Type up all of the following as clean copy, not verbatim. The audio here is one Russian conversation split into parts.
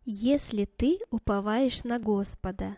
Если ты уповаешь на Господа.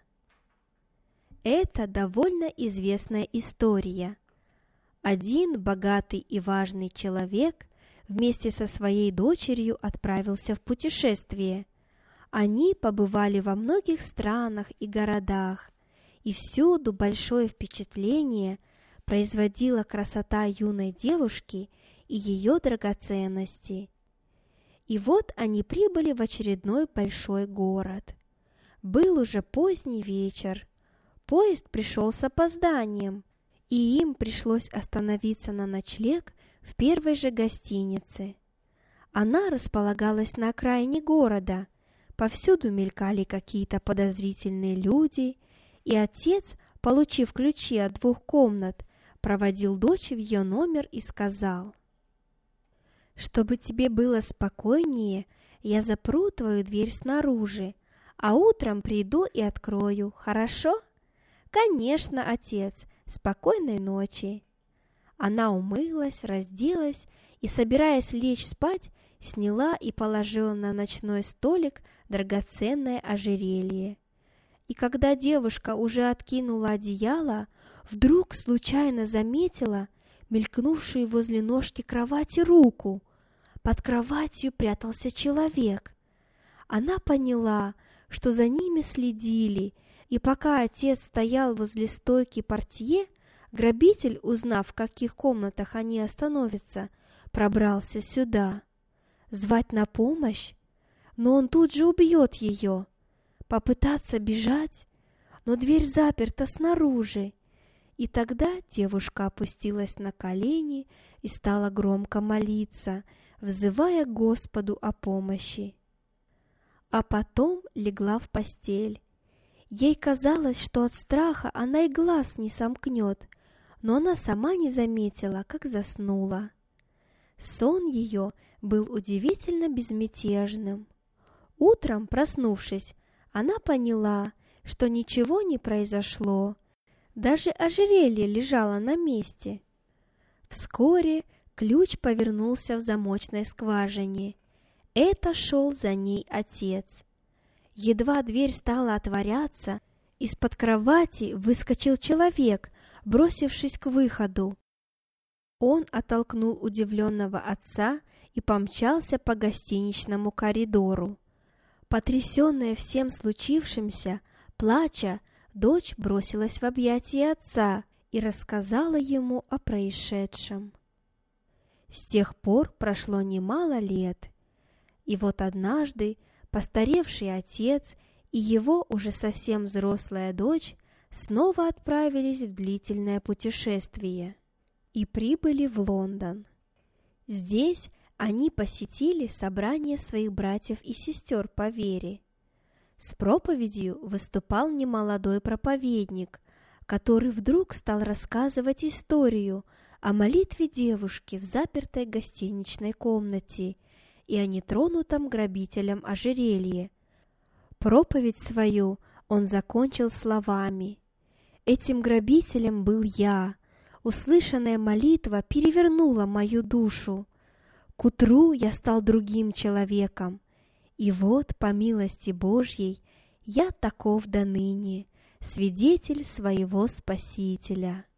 Это довольно известная история. Один богатый и важный человек вместе со своей дочерью отправился в путешествие. Они побывали во многих странах и городах, и всюду большое впечатление производила красота юной девушки и ее драгоценности. И вот они прибыли в очередной большой город. Был уже поздний вечер. Поезд пришел с опозданием, и им пришлось остановиться на ночлег в первой же гостинице. Она располагалась на окраине города. Повсюду мелькали какие-то подозрительные люди, и отец, получив ключи от 2 комнат, проводил дочь в ее номер и сказал: «Чтобы тебе было спокойнее, я запру твою дверь снаружи, а утром приду и открою, хорошо?» «Конечно, отец, спокойной ночи!» Она умылась, разделась и, собираясь лечь спать, сняла и положила на ночной столик драгоценное ожерелье. И когда девушка уже откинула одеяло, вдруг случайно заметила мелькнувшую возле ножки кровати руку. Под кроватью прятался человек. Она поняла, что за ними следили, и пока отец стоял возле стойки портье, грабитель, узнав, в каких комнатах они остановятся, пробрался сюда. Звать на помощь? Но он тут же убьет ее. Попытаться бежать? Но дверь заперта снаружи. И тогда девушка опустилась на колени и стала громко молиться, взывая к Господу о помощи. А потом легла в постель. Ей казалось, что от страха она и глаз не сомкнет, но она сама не заметила, как заснула. Сон ее был удивительно безмятежным. Утром, проснувшись, она поняла, что ничего не произошло. Даже ожерелье лежало на месте. Вскоре ключ повернулся в замочной скважине. Это шел за ней отец. Едва дверь стала отворяться, из-под кровати выскочил человек, бросившись к выходу. Он оттолкнул удивленного отца и помчался по гостиничному коридору. Потрясенная всем случившимся, плача, дочь бросилась в объятия отца и рассказала ему о происшедшем. С тех пор прошло немало лет, и вот однажды постаревший отец и его уже совсем взрослая дочь снова отправились в длительное путешествие и прибыли в Лондон. Здесь они посетили собрание своих братьев и сестер по вере. С проповедью выступал немолодой проповедник, который вдруг стал рассказывать историю о молитве девушки в запертой гостиничной комнате и о нетронутом грабителем ожерелье. Проповедь свою он закончил словами: «Этим грабителем был я. Услышанная молитва перевернула мою душу. К утру я стал другим человеком. И вот, по милости Божьей, я таков доныне, свидетель своего Спасителя».